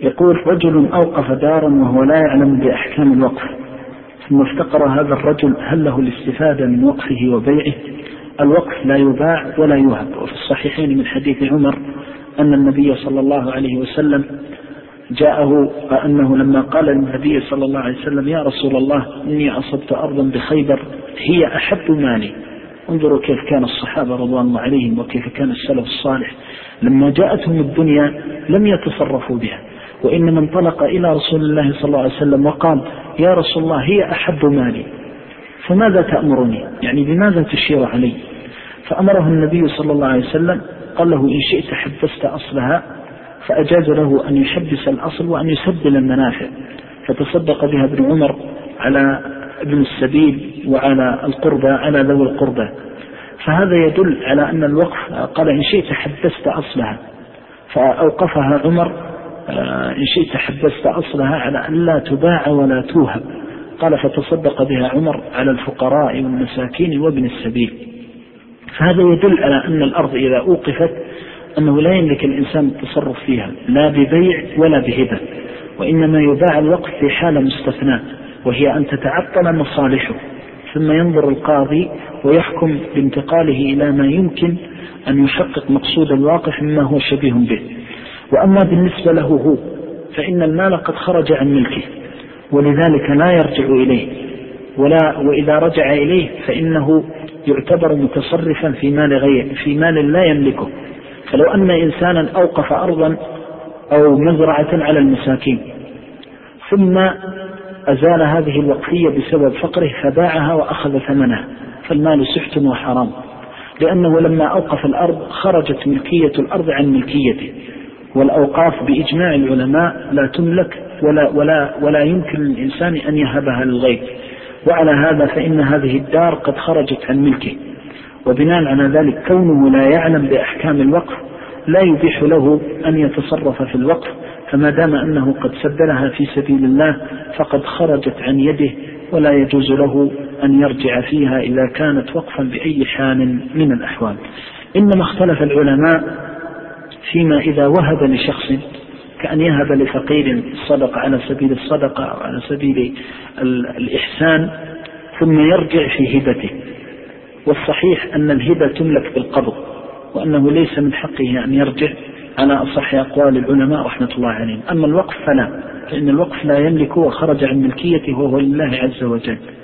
يقول رجل أوقف دارا وهو لا يعلم بأحكام الوقف، ثم افتقر هذا الرجل، هل له الاستفادة من وقفه وبيعه؟ الوقف لا يباع ولا يوهب. وفي الصحيحين من حديث عمر أن النبي صلى الله عليه وسلم جاءه أنه لما قال للنبي صلى الله عليه وسلم يا رسول الله إني أصبت أرضا بخيبر هي أحب مالي. انظروا كيف كان الصحابة رضوان الله عليهم وكيف كان السلف الصالح، لما جاءتهم الدنيا لم يتصرفوا بها، وإنما انطلق إلى رسول الله صلى الله عليه وسلم وقال يا رسول الله هي أحب مالي فماذا تأمرني؟ يعني بماذا تشير علي؟ فأمره النبي صلى الله عليه وسلم قال له إن شئت حبست أصلها، فأجاز له أن يحبس الأصل وأن يسبل المنافع، فتصدق بها ابن عمر على ابن السبيل وعلى القربى على ذوي القربى. فهذا يدل على أن الوقف قال إن شئت حبست أصلها، فأوقفها عمر إن شئت حبست أصلها على أن لا تباع ولا توهب، قال فتصدق بها عمر على الفقراء والمساكين وابن السبيل. فهذا يدل على أن الأرض إذا أوقفت أنه لا يملك الإنسان التصرف فيها لا ببيع ولا بهبة، وإنما يباع الوقف في حالة مستثناة، وهي أن تتعطل مصالحه، ثم ينظر القاضي ويحكم بانتقاله إلى ما يمكن أن يحقق مقصود الواقف مما هو شبيه به. وأما بالنسبة له هو فإن المال قد خرج عن ملكه ولذلك لا يرجع إليه، وإذا رجع إليه فإنه يعتبر متصرفا في مال لا يملكه. فلو أن إنسانا أوقف أرضا أو مزرعة على المساكين ثم أزال هذه الوقفية بسبب فقره فباعها وأخذ ثمنها، فالمال سحت وحرام، لأنه لما أوقف الأرض خرجت ملكية الأرض عن ملكيته، والأوقاف بإجماع العلماء لا تملك ولا يمكن للإنسان أن يهبها للغير، وعلى هذا فإن هذه الدار قد خرجت عن ملكه، وبناء على ذلك كونه لا يعلم بأحكام الوقف لا يبيح له أن يتصرف في الوقف، فما دام أنه قد سبلها في سبيل الله فقد خرجت عن يده، ولا يجوز له أن يرجع فيها إذا كانت وقفا بأي حال من الأحوال. إنما اختلف العلماء فيما إذا وهب لشخص، كأن يهب لفقير الصدقة على سبيل الصدقة أو على سبيل الإحسان ثم يرجع في هبته. والصحيح أن الهبة تملك بالقبض، وأنه ليس من حقه أن يرجع على أصح أقوال العلماء رحمة الله عليهم. أما الوقف فلا، فإن الوقف لا يملك وخرج عن ملكيته وهو لله عز وجل.